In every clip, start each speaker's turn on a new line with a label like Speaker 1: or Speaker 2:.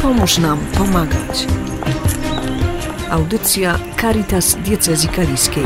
Speaker 1: Pomóż nam pomagać. Audycja Caritas Diecezji Kaliskiej.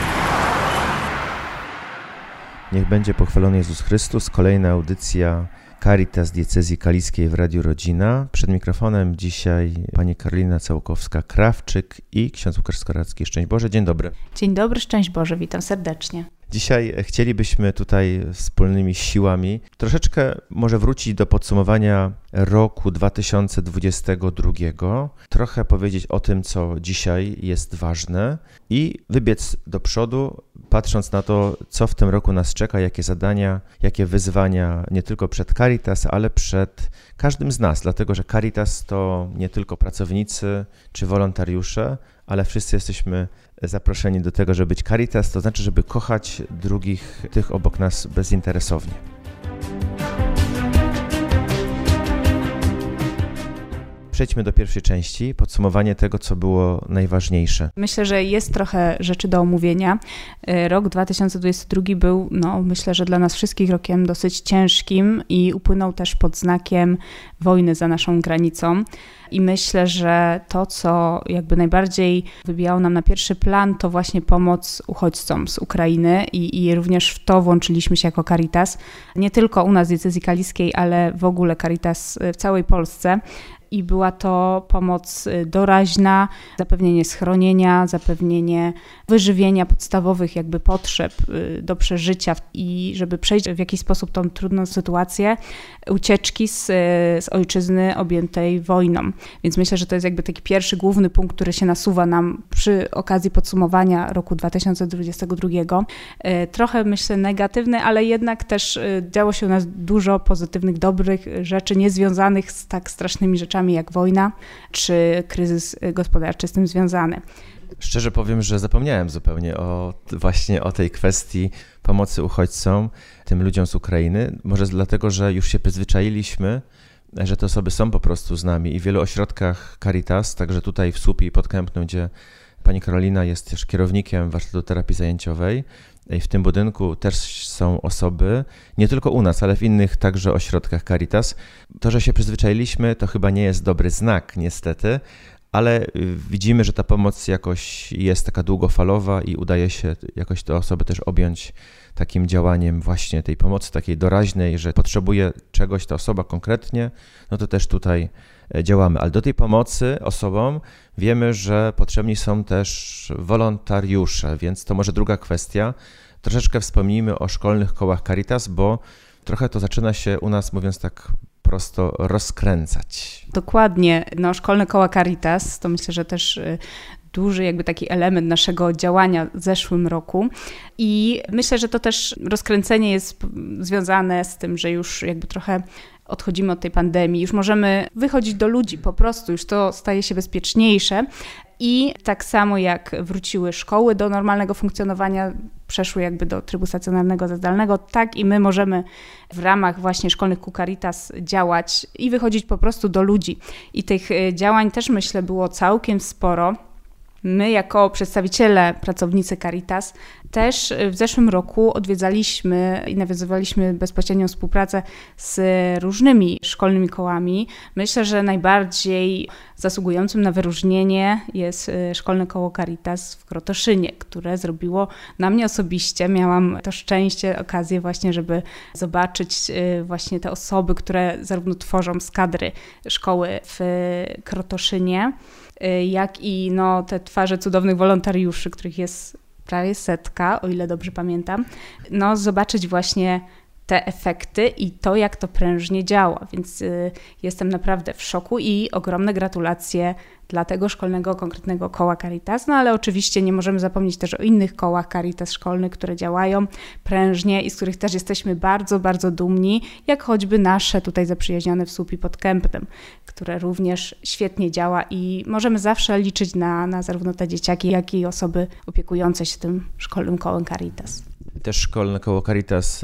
Speaker 2: Niech będzie pochwalony Jezus Chrystus. Kolejna audycja Caritas Diecezji Kaliskiej w Radiu Rodzina. Przed mikrofonem dzisiaj pani Karolina Całkowska-Krawczyk i ksiądz Łukasz Skoracki. Szczęść Boże, dzień dobry.
Speaker 3: Dzień dobry, szczęść Boże, witam serdecznie.
Speaker 2: Dzisiaj chcielibyśmy tutaj wspólnymi siłami troszeczkę może wrócić do podsumowania roku 2022, trochę powiedzieć o tym, co dzisiaj jest ważne i wybiec do przodu, patrząc na to, co w tym roku nas czeka, jakie zadania, jakie wyzwania nie tylko przed Caritas, ale przed każdym z nas, dlatego że Caritas to nie tylko pracownicy czy wolontariusze, ale wszyscy jesteśmy zaproszeni do tego, żeby być Caritas, to znaczy, żeby kochać drugich, tych obok nas bezinteresownie. Przejdźmy do pierwszej części, podsumowanie tego, co było najważniejsze.
Speaker 3: Myślę, że jest trochę rzeczy do omówienia. Rok 2022 był, myślę, że dla nas wszystkich rokiem dosyć ciężkim i upłynął też pod znakiem wojny za naszą granicą. I myślę, że to, co jakby najbardziej wybijało nam na pierwszy plan, to właśnie pomoc uchodźcom z Ukrainy i również w to włączyliśmy się jako Caritas. Nie tylko u nas w Diecezji Kaliskiej, ale w ogóle Caritas w całej Polsce. I była to pomoc doraźna, zapewnienie schronienia, zapewnienie wyżywienia podstawowych jakby potrzeb do przeżycia i żeby przejść w jakiś sposób tą trudną sytuację ucieczki z ojczyzny objętej wojną. Więc myślę, że to jest jakby taki pierwszy główny punkt, który się nasuwa nam przy okazji podsumowania roku 2022. Trochę myślę negatywny, ale jednak też działo się u nas dużo pozytywnych, dobrych rzeczy, niezwiązanych z tak strasznymi rzeczami jak wojna czy kryzys gospodarczy z tym związany.
Speaker 2: Szczerze powiem, że zapomniałem zupełnie właśnie o tej kwestii pomocy uchodźcom, tym ludziom z Ukrainy. Może dlatego, że już się przyzwyczailiśmy, że te osoby są po prostu z nami i w wielu ośrodkach Caritas, także tutaj w Słupie i Podkępnem, gdzie pani Karolina jest też kierownikiem warsztatu terapii zajęciowej. I w tym budynku też są osoby, nie tylko u nas, ale w innych także ośrodkach Caritas. To, że się przyzwyczailiśmy, to chyba nie jest dobry znak niestety, ale widzimy, że ta pomoc jakoś jest taka długofalowa i udaje się jakoś te osoby też objąć takim działaniem właśnie tej pomocy takiej doraźnej, że potrzebuje czegoś ta osoba konkretnie, no to też tutaj działamy. Ale do tej pomocy osobom wiemy, że potrzebni są też wolontariusze, więc to może druga kwestia. Troszeczkę wspomnijmy o szkolnych kołach Caritas, bo trochę to zaczyna się u nas, mówiąc tak prosto, rozkręcać.
Speaker 3: Dokładnie. Szkolne koła Caritas to myślę, że też duży jakby taki element naszego działania w zeszłym roku i myślę, że to też rozkręcenie jest związane z tym, że już jakby trochę odchodzimy od tej pandemii, już możemy wychodzić do ludzi po prostu, już to staje się bezpieczniejsze i tak samo jak wróciły szkoły do normalnego funkcjonowania, przeszły jakby do trybu stacjonarnego zdalnego, tak i my możemy w ramach właśnie szkolnych kół Caritas działać i wychodzić po prostu do ludzi. I tych działań też myślę było całkiem sporo. My jako przedstawiciele, pracownicy Caritas też w zeszłym roku odwiedzaliśmy i nawiązywaliśmy bezpośrednią współpracę z różnymi szkolnymi kołami. Myślę, że najbardziej zasługującym na wyróżnienie jest szkolne koło Caritas w Krotoszynie, które zrobiło na mnie osobiście. Miałam to szczęście, okazję właśnie, żeby zobaczyć właśnie te osoby, które zarówno tworzą z kadry szkoły w Krotoszynie, jak i te twarze cudownych wolontariuszy, których jest prawie 100, o ile dobrze pamiętam, zobaczyć właśnie te efekty i to, jak to prężnie działa. Więc jestem naprawdę w szoku i ogromne gratulacje dla tego szkolnego, konkretnego koła Caritas, ale oczywiście nie możemy zapomnieć też o innych kołach Caritas szkolnych, które działają prężnie i z których też jesteśmy bardzo, bardzo dumni, jak choćby nasze tutaj zaprzyjaźnione w Słupie pod Kępnem, które również świetnie działa i możemy zawsze liczyć na zarówno te dzieciaki, jak i osoby opiekujące się tym szkolnym kołem Caritas.
Speaker 2: Też szkolne koło Caritas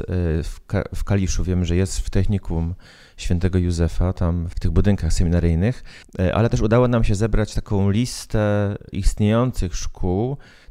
Speaker 2: w Kaliszu wiem, że jest w Technikum Świętego Józefa, tam w tych budynkach seminaryjnych, ale też udało nam się zebrać taką listę istniejących szkół,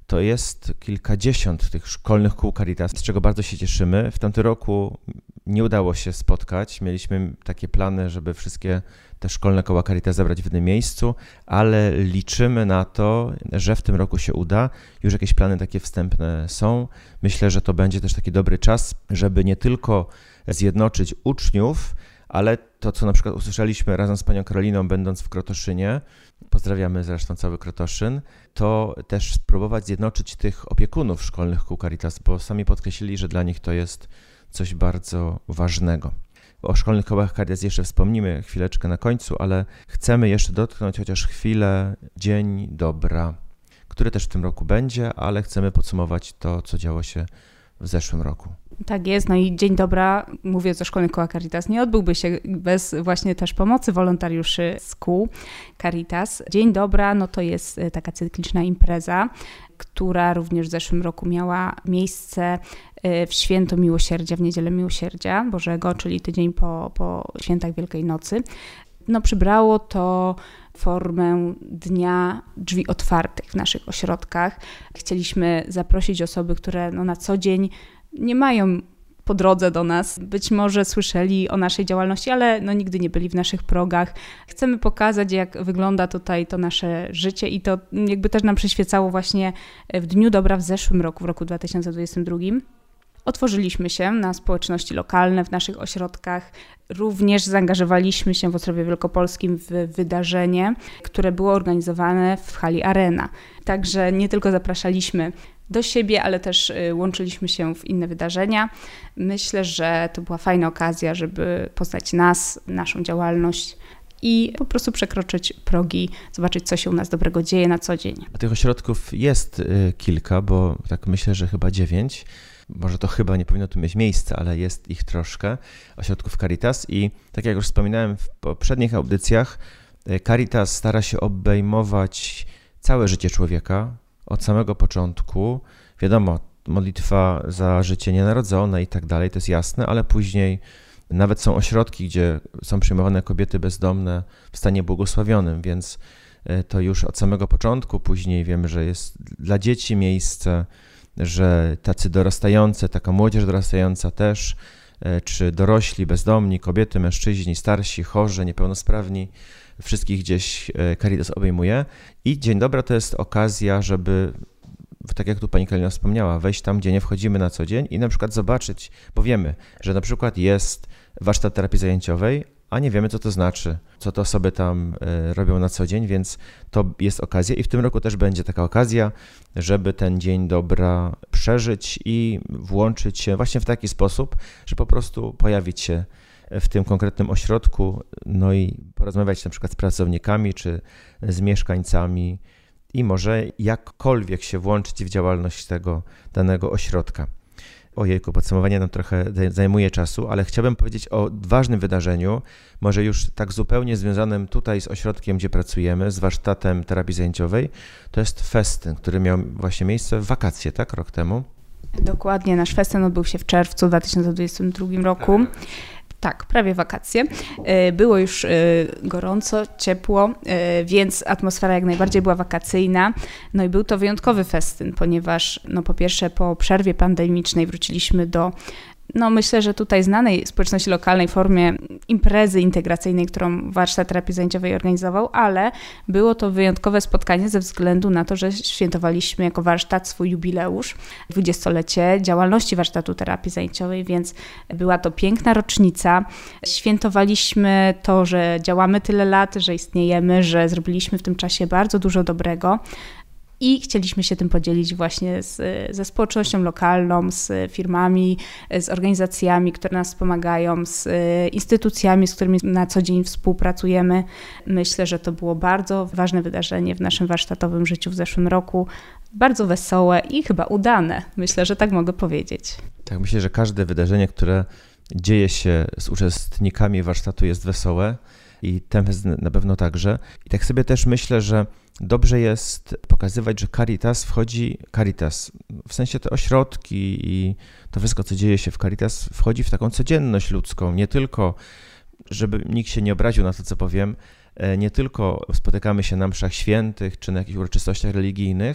Speaker 2: to jest kilkadziesiąt tych szkolnych kół Caritas, z czego bardzo się cieszymy. W tamtym roku nie udało się spotkać. Mieliśmy takie plany, żeby wszystkie te szkolne koła Caritas zebrać w jednym miejscu, ale liczymy na to, że w tym roku się uda. Już jakieś plany takie wstępne są. Myślę, że to będzie też taki dobry czas, żeby nie tylko zjednoczyć uczniów, ale to, co na przykład usłyszeliśmy razem z panią Karoliną, będąc w Krotoszynie, pozdrawiamy zresztą cały Krotoszyn, to też spróbować zjednoczyć tych opiekunów szkolnych kół Caritas, bo sami podkreślili, że dla nich to jest coś bardzo ważnego. O szkolnych kołach Caritas jeszcze wspomnimy chwileczkę na końcu, ale chcemy jeszcze dotknąć chociaż chwilę Dzień Dobra, który też w tym roku będzie, ale chcemy podsumować to, co działo się w zeszłym roku.
Speaker 3: Tak jest, no i Dzień Dobra, mówiąc o szkolnych kołach Caritas, nie odbyłby się bez właśnie też pomocy wolontariuszy z kół Caritas. Dzień Dobra, no to jest taka cykliczna impreza, która również w zeszłym roku miała miejsce w Święto Miłosierdzia, w Niedzielę Miłosierdzia Bożego, czyli tydzień po świętach Wielkiej Nocy. No przybrało to formę Dnia Drzwi Otwartych w naszych ośrodkach. Chcieliśmy zaprosić osoby, które na co dzień nie mają po drodze do nas, być może słyszeli o naszej działalności, ale nigdy nie byli w naszych progach. Chcemy pokazać, jak wygląda tutaj to nasze życie i to jakby też nam przyświecało właśnie w Dniu Dobra w zeszłym roku, w roku 2022. Otworzyliśmy się na społeczności lokalne w naszych ośrodkach. Również zaangażowaliśmy się w Ostrowie Wielkopolskim w wydarzenie, które było organizowane w hali Arena. Także nie tylko zapraszaliśmy do siebie, ale też łączyliśmy się w inne wydarzenia. Myślę, że to była fajna okazja, żeby poznać nas, naszą działalność i po prostu przekroczyć progi, zobaczyć, co się u nas dobrego dzieje na co dzień.
Speaker 2: A tych ośrodków jest kilka, bo tak myślę, że chyba 9. Może to chyba nie powinno tu mieć miejsca, ale jest ich troszkę, ośrodków Caritas i tak jak już wspominałem w poprzednich audycjach, Caritas stara się obejmować całe życie człowieka od samego początku. Wiadomo, modlitwa za życie nienarodzone i tak dalej, to jest jasne, ale później nawet są ośrodki, gdzie są przyjmowane kobiety bezdomne w stanie błogosławionym, więc to już od samego początku. Później wiemy, że jest dla dzieci miejsce, że tacy dorastający, taka młodzież dorastająca też, czy dorośli, bezdomni, kobiety, mężczyźni, starsi, chorzy, niepełnosprawni, wszystkich gdzieś Caritas obejmuje. I Dzień Dobra to jest okazja, żeby, tak jak tu pani Karolina wspomniała, wejść tam, gdzie nie wchodzimy na co dzień i na przykład zobaczyć, bo wiemy, że na przykład jest warsztat terapii zajęciowej, a nie wiemy, co to znaczy, co te osoby tam robią na co dzień, więc to jest okazja i w tym roku też będzie taka okazja, żeby ten Dzień Dobra przeżyć i włączyć się właśnie w taki sposób, że po prostu pojawić się w tym konkretnym ośrodku, no i porozmawiać na przykład z pracownikami czy z mieszkańcami i może jakkolwiek się włączyć w działalność tego danego ośrodka. Ojejku, podsumowanie nam trochę zajmuje czasu, ale chciałbym powiedzieć o ważnym wydarzeniu, może już tak zupełnie związanym tutaj z ośrodkiem, gdzie pracujemy, z warsztatem terapii zajęciowej. To jest festyn, który miał właśnie miejsce w wakacje, tak? Rok temu.
Speaker 3: Dokładnie, nasz festyn odbył się w czerwcu 2022 roku. Tak, prawie wakacje. Było już gorąco, ciepło, więc atmosfera jak najbardziej była wakacyjna. No i był to wyjątkowy festyn, ponieważ po pierwsze po przerwie pandemicznej wróciliśmy do myślę, że tutaj znanej społeczności lokalnej formie imprezy integracyjnej, którą warsztat terapii zajęciowej organizował, ale było to wyjątkowe spotkanie ze względu na to, że świętowaliśmy jako warsztat swój jubileusz, 20-lecie działalności warsztatu terapii zajęciowej, więc była to piękna rocznica. Świętowaliśmy to, że działamy tyle lat, że istniejemy, że zrobiliśmy w tym czasie bardzo dużo dobrego. I chcieliśmy się tym podzielić właśnie ze społecznością lokalną, z firmami, z organizacjami, które nas wspomagają, z instytucjami, z którymi na co dzień współpracujemy. Myślę, że to było bardzo ważne wydarzenie w naszym warsztatowym życiu w zeszłym roku. Bardzo wesołe i chyba udane. Myślę, że tak mogę powiedzieć.
Speaker 2: Tak, myślę, że każde wydarzenie, które dzieje się z uczestnikami warsztatu jest wesołe i ten na pewno także. I tak sobie też myślę, że dobrze jest pokazywać, że Caritas, w sensie te ośrodki i to wszystko, co dzieje się w Caritas, wchodzi w taką codzienność ludzką. Nie tylko, żeby nikt się nie obraził na to, co powiem, nie tylko spotykamy się na mszach świętych czy na jakichś uroczystościach religijnych,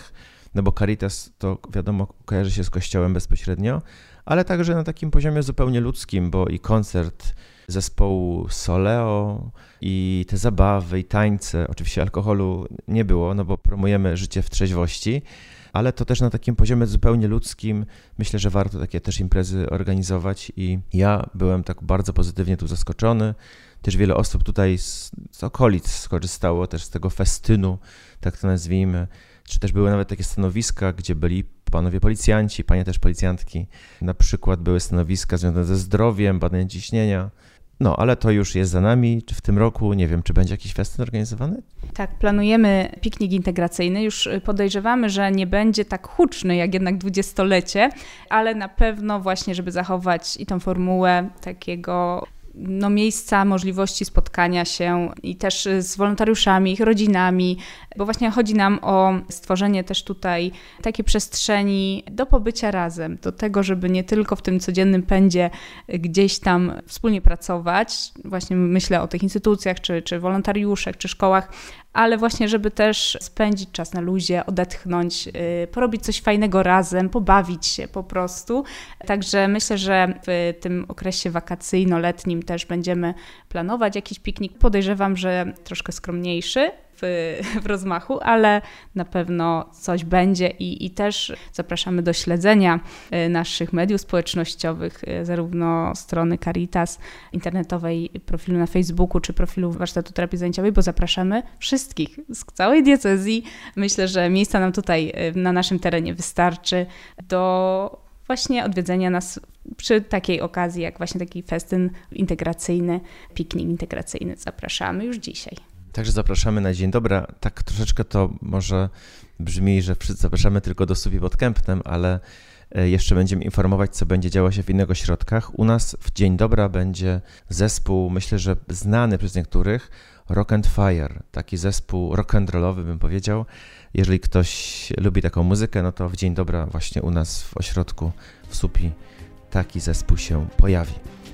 Speaker 2: no bo Caritas to wiadomo kojarzy się z Kościołem bezpośrednio, ale także na takim poziomie zupełnie ludzkim, bo i koncert zespołu Soleo i te zabawy i tańce, oczywiście alkoholu nie było, no bo promujemy życie w trzeźwości, ale to też na takim poziomie zupełnie ludzkim. Myślę, że warto takie też imprezy organizować i ja byłem tak bardzo pozytywnie tu zaskoczony. Też wiele osób tutaj z okolic skorzystało też z tego festynu, tak to nazwijmy, czy też były nawet takie stanowiska, gdzie byli panowie policjanci, panie też policjantki. Na przykład były stanowiska związane ze zdrowiem, badaniem ciśnienia. No, ale to już jest za nami. Czy w tym roku, nie wiem, czy będzie jakiś festyn organizowany?
Speaker 3: Tak, planujemy piknik integracyjny. Już podejrzewamy, że nie będzie tak huczny jak jednak 20-lecie, ale na pewno właśnie, żeby zachować i tą formułę takiego miejsca, możliwości spotkania się i też z wolontariuszami, ich rodzinami, bo właśnie chodzi nam o stworzenie też tutaj takiej przestrzeni do pobycia razem, do tego, żeby nie tylko w tym codziennym pędzie gdzieś tam wspólnie pracować, właśnie myślę o tych instytucjach, czy wolontariuszach, czy szkołach, ale właśnie, żeby też spędzić czas na luzie, odetchnąć, porobić coś fajnego razem, pobawić się po prostu. Także myślę, że w tym okresie wakacyjno-letnim też będziemy planować jakiś piknik. Podejrzewam, że troszkę skromniejszy w rozmachu, ale na pewno coś będzie i też zapraszamy do śledzenia naszych mediów społecznościowych, zarówno strony Caritas internetowej, profilu na Facebooku, czy profilu Warsztatu Terapii Zajęciowej, bo zapraszamy wszystkich z całej diecezji. Myślę, że miejsca nam tutaj na naszym terenie wystarczy do właśnie odwiedzenia nas przy takiej okazji, jak właśnie taki festyn integracyjny, piknik integracyjny. Zapraszamy już dzisiaj.
Speaker 2: Także zapraszamy na Dzień Dobra. Tak troszeczkę to może brzmi, że zapraszamy tylko do Supi pod Kępnem, ale jeszcze będziemy informować, co będzie działo się w innych ośrodkach. U nas w Dzień Dobra będzie zespół, myślę, że znany przez niektórych, Rock and Fire. Taki zespół rock and rollowy, bym powiedział. Jeżeli ktoś lubi taką muzykę, no to w Dzień Dobra właśnie u nas w ośrodku w Supi taki zespół się pojawi.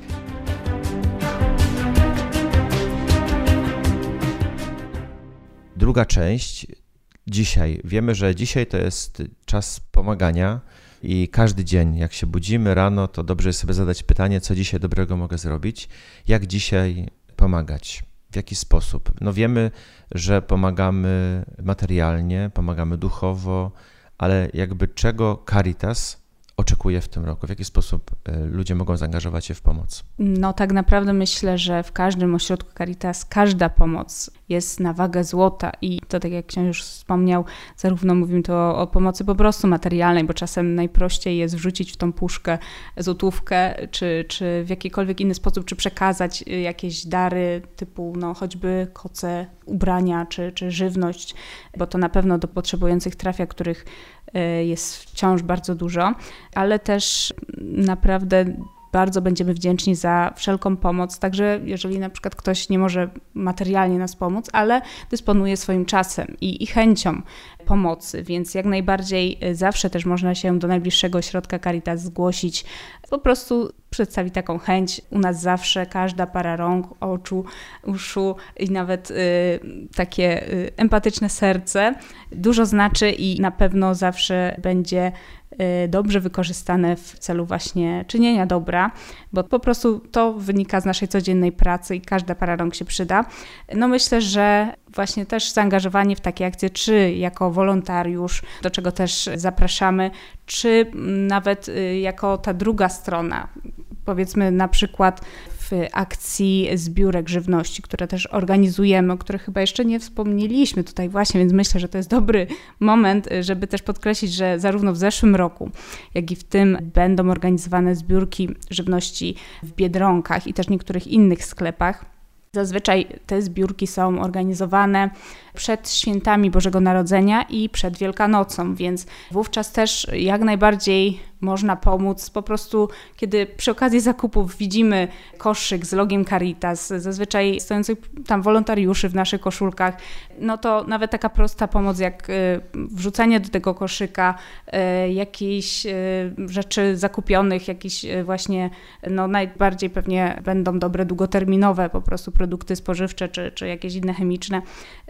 Speaker 2: Druga część. Dzisiaj. Wiemy, że dzisiaj to jest czas pomagania i każdy dzień, jak się budzimy rano, to dobrze jest sobie zadać pytanie, co dzisiaj dobrego mogę zrobić, jak dzisiaj pomagać, w jaki sposób. No wiemy, że pomagamy materialnie, pomagamy duchowo, ale jakby czego Caritas oczekuje w tym roku? W jaki sposób ludzie mogą zaangażować się w pomoc?
Speaker 3: No tak naprawdę myślę, że w każdym ośrodku Caritas każda pomoc jest na wagę złota i to tak jak ksiądz już wspomniał, zarówno mówimy tu o pomocy po prostu materialnej, bo czasem najprościej jest wrzucić w tą puszkę złotówkę, czy w jakikolwiek inny sposób, czy przekazać jakieś dary typu choćby koce, ubrania, czy żywność, bo to na pewno do potrzebujących trafia, których jest wciąż bardzo dużo, ale też naprawdę bardzo będziemy wdzięczni za wszelką pomoc, także jeżeli na przykład ktoś nie może materialnie nas pomóc, ale dysponuje swoim czasem i chęcią pomocy, więc jak najbardziej zawsze też można się do najbliższego ośrodka Caritas zgłosić, po prostu przedstawić taką chęć. U nas zawsze każda para rąk, oczu, uszu i nawet takie empatyczne serce dużo znaczy i na pewno zawsze będzie dobrze wykorzystane w celu właśnie czynienia dobra, bo po prostu to wynika z naszej codziennej pracy i każda para rąk się przyda. No myślę, że właśnie też zaangażowanie w takie akcje, czy jako wolontariusz, do czego też zapraszamy, czy nawet jako ta druga strona, powiedzmy na przykład w akcji zbiórek żywności, które też organizujemy, o których chyba jeszcze nie wspomnieliśmy tutaj właśnie, więc myślę, że to jest dobry moment, żeby też podkreślić, że zarówno w zeszłym roku, jak i w tym będą organizowane zbiórki żywności w Biedronkach i też niektórych innych sklepach. Zazwyczaj te zbiórki są organizowane przed świętami Bożego Narodzenia i przed Wielkanocą, więc wówczas też jak najbardziej można pomóc. Po prostu, kiedy przy okazji zakupów widzimy koszyk z logiem Caritas, zazwyczaj stojących tam wolontariuszy w naszych koszulkach, no to nawet taka prosta pomoc jak wrzucenie do tego koszyka jakichś rzeczy zakupionych, jakieś właśnie, najbardziej pewnie będą dobre długoterminowe po prostu produkty spożywcze czy jakieś inne chemiczne,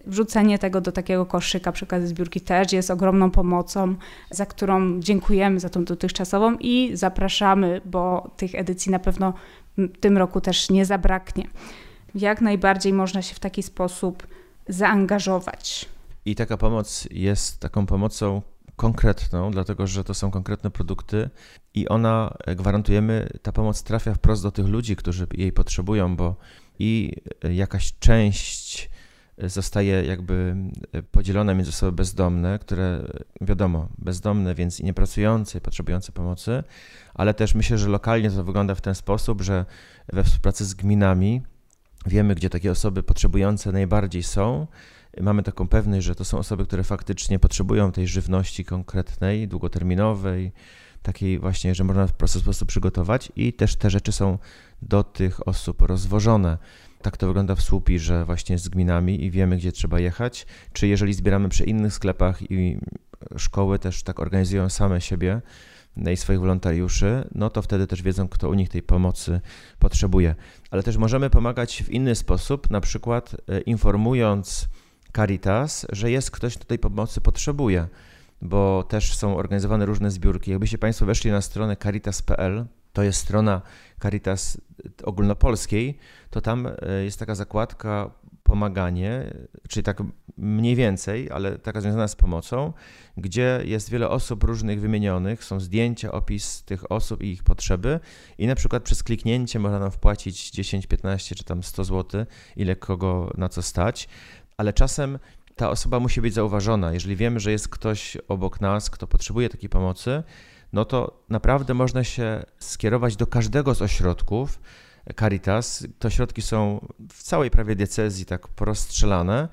Speaker 3: Wrzucenie tego do takiego koszyka przy okazji zbiórki też jest ogromną pomocą, za którą dziękujemy za tą dotychczasową i zapraszamy, bo tych edycji na pewno w tym roku też nie zabraknie. Jak najbardziej można się w taki sposób zaangażować.
Speaker 2: I taka pomoc jest taką pomocą konkretną, dlatego że to są konkretne produkty i ona, gwarantujemy, ta pomoc trafia wprost do tych ludzi, którzy jej potrzebują, bo i jakaś część zostaje jakby podzielona między osoby bezdomne, które wiadomo, bezdomne, więc i niepracujące, i potrzebujące pomocy, ale też myślę, że lokalnie to wygląda w ten sposób, że we współpracy z gminami wiemy, gdzie takie osoby potrzebujące najbardziej są. Mamy taką pewność, że to są osoby, które faktycznie potrzebują tej żywności konkretnej, długoterminowej, takiej właśnie, że można w prosty sposób przygotować i też te rzeczy są do tych osób rozwożone. Tak to wygląda w Słupii, że właśnie z gminami i wiemy, gdzie trzeba jechać. Czy jeżeli zbieramy przy innych sklepach i szkoły też tak organizują same siebie i swoich wolontariuszy, no to wtedy też wiedzą, kto u nich tej pomocy potrzebuje. Ale też możemy pomagać w inny sposób, na przykład informując Caritas, że jest ktoś, kto tej pomocy potrzebuje, bo też są organizowane różne zbiórki. Jakbyście Państwo weszli na stronę caritas.pl, to jest strona Caritas ogólnopolskiej, to tam jest taka zakładka pomaganie, czyli tak mniej więcej, ale taka związana z pomocą, gdzie jest wiele osób różnych wymienionych, są zdjęcia, opis tych osób i ich potrzeby i na przykład przez kliknięcie można nam wpłacić 10, 15 czy tam 100 zł, ile kogo na co stać, ale czasem ta osoba musi być zauważona. Jeżeli wiemy, że jest ktoś obok nas, kto potrzebuje takiej pomocy, no to naprawdę można się skierować do każdego z ośrodków Caritas. Te ośrodki są w całej prawie diecezji tak porozstrzelane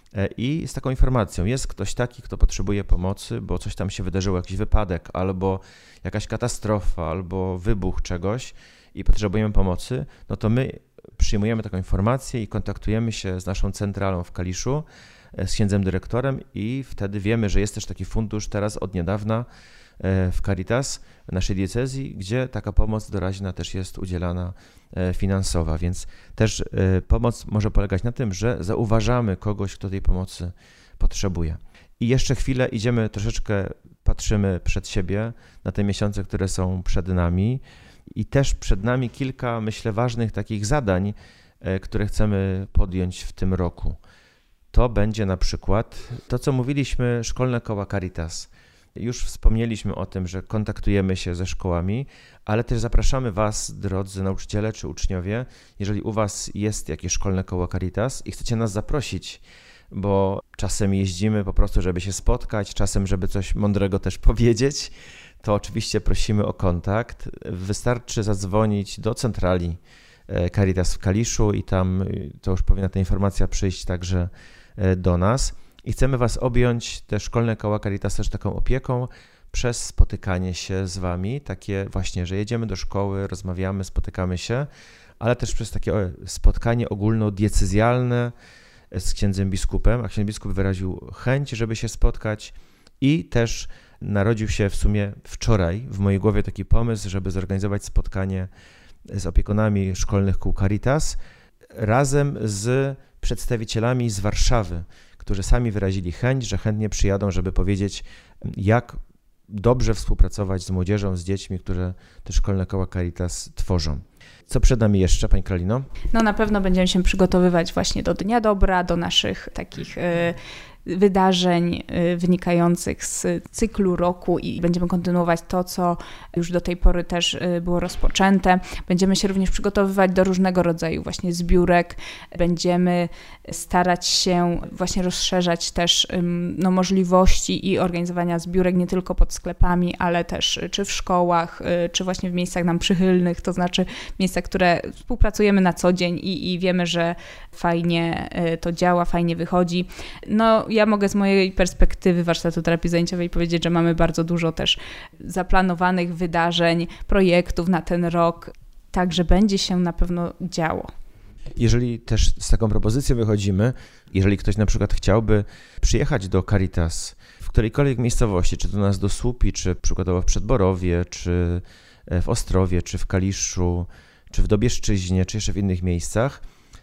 Speaker 2: i z taką informacją, jest ktoś taki, kto potrzebuje pomocy, bo coś tam się wydarzyło, jakiś wypadek, albo jakaś katastrofa, albo wybuch czegoś i potrzebujemy pomocy, no to my przyjmujemy taką informację i kontaktujemy się z naszą centralą w Kaliszu, z księdzem dyrektorem i wtedy wiemy, że jest też taki fundusz teraz od niedawna w Caritas, w naszej diecezji, gdzie taka pomoc doraźna też jest udzielana finansowa, więc też pomoc może polegać na tym, że zauważamy kogoś, kto tej pomocy potrzebuje. I jeszcze chwilę idziemy, troszeczkę patrzymy przed siebie na te miesiące, które są przed nami i też przed nami kilka, myślę, ważnych takich zadań, które chcemy podjąć w tym roku. To będzie na przykład to, co mówiliśmy, szkolne koła Caritas. Już wspomnieliśmy o tym, że kontaktujemy się ze szkołami, ale też zapraszamy Was, drodzy nauczyciele czy uczniowie, jeżeli u Was jest jakieś szkolne koło Caritas i chcecie nas zaprosić, bo czasem jeździmy po prostu, żeby się spotkać, czasem, żeby coś mądrego też powiedzieć, to oczywiście prosimy o kontakt. Wystarczy zadzwonić do centrali Caritas w Kaliszu i tam to już powinna ta informacja przyjść także do nas. I chcemy Was objąć, te szkolne koła Caritas, też taką opieką przez spotykanie się z Wami, takie właśnie, że jedziemy do szkoły, rozmawiamy, spotykamy się, ale też przez takie spotkanie ogólnodiecezjalne z księdzem biskupem, a ksiądz biskup wyraził chęć, żeby się spotkać i też narodził się w sumie wczoraj w mojej głowie taki pomysł, żeby zorganizować spotkanie z opiekunami szkolnych kół Caritas razem z przedstawicielami z Warszawy, którzy sami wyrazili chęć, że chętnie przyjadą, żeby powiedzieć, jak dobrze współpracować z młodzieżą, z dziećmi, które te szkolne koła Caritas tworzą. Co przed nami jeszcze, Pani Karolino?
Speaker 3: No na pewno będziemy się przygotowywać właśnie do Dnia Dobra, do naszych takich wydarzeń wynikających z cyklu roku i będziemy kontynuować to, co już do tej pory też było rozpoczęte. Będziemy się również przygotowywać do różnego rodzaju właśnie zbiórek. Będziemy starać się właśnie rozszerzać też możliwości i organizowania zbiórek nie tylko pod sklepami, ale też czy w szkołach, czy właśnie w miejscach nam przychylnych, to znaczy miejsca, które współpracujemy na co dzień i wiemy, że fajnie to działa, fajnie wychodzi. No ja mogę z mojej perspektywy warsztatu terapii zajęciowej powiedzieć, że mamy bardzo dużo też zaplanowanych wydarzeń, projektów na ten rok, także będzie się na pewno działo.
Speaker 2: Jeżeli też z taką propozycją wychodzimy, jeżeli ktoś na przykład chciałby przyjechać do Caritas w którejkolwiek miejscowości, czy do nas do Słupii, czy przykładowo w Przedborowie, czy w Ostrowie, czy w Kaliszu, czy w Dobieszczyźnie, czy jeszcze w innych miejscach,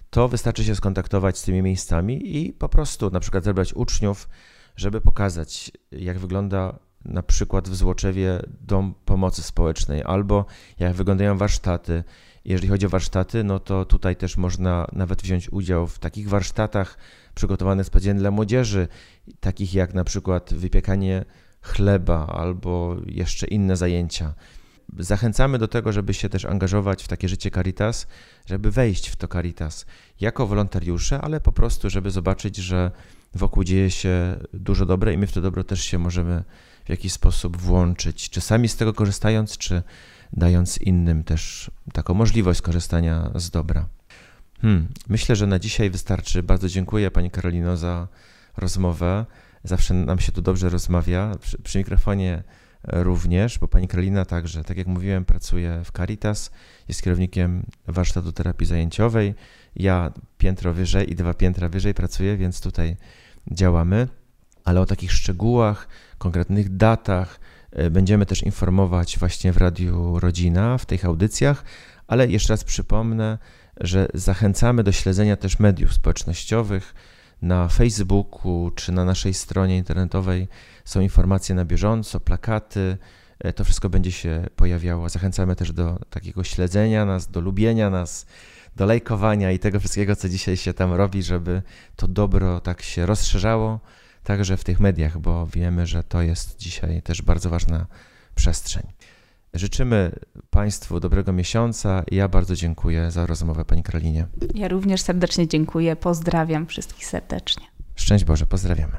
Speaker 2: to wystarczy się skontaktować z tymi miejscami i po prostu na przykład zebrać uczniów, żeby pokazać, jak wygląda na przykład w Złoczewie Dom Pomocy Społecznej, albo jak wyglądają warsztaty. Jeżeli chodzi o warsztaty, no to tutaj też można nawet wziąć udział w takich warsztatach przygotowanych specjalnie dla młodzieży, takich jak na przykład wypiekanie chleba albo jeszcze inne zajęcia. Zachęcamy do tego, żeby się też angażować w takie życie Caritas, żeby wejść w to Caritas jako wolontariusze, ale po prostu, żeby zobaczyć, że wokół dzieje się dużo dobre i my w to dobro też się możemy w jakiś sposób włączyć, czy sami z tego korzystając, czy dając innym też taką możliwość korzystania z dobra. Myślę, że na dzisiaj wystarczy. Bardzo dziękuję Pani Karolino za rozmowę. Zawsze nam się tu dobrze rozmawia, przy mikrofonie również, bo Pani Karolina także, tak jak mówiłem, pracuje w Caritas, jest kierownikiem warsztatu terapii zajęciowej. Ja piętro wyżej i 2 piętra wyżej pracuję, więc tutaj działamy, ale o takich szczegółach, konkretnych datach będziemy też informować właśnie w Radiu Rodzina, w tych audycjach, ale jeszcze raz przypomnę, że zachęcamy do śledzenia też mediów społecznościowych. Na Facebooku czy na naszej stronie internetowej są informacje na bieżąco, plakaty, to wszystko będzie się pojawiało. Zachęcamy też do takiego śledzenia nas, do lubienia nas, do lajkowania i tego wszystkiego, co dzisiaj się tam robi, żeby to dobro tak się rozszerzało, także w tych mediach, bo wiemy, że to jest dzisiaj też bardzo ważna przestrzeń. Życzymy Państwu dobrego miesiąca i ja bardzo dziękuję za rozmowę Pani Karolinie.
Speaker 3: Ja również serdecznie dziękuję, pozdrawiam wszystkich serdecznie.
Speaker 2: Szczęść Boże, pozdrawiamy.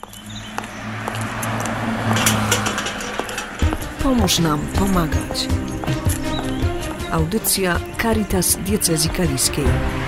Speaker 1: Pomóż nam pomagać. Audycja Caritas Diecezji Kaliskiej.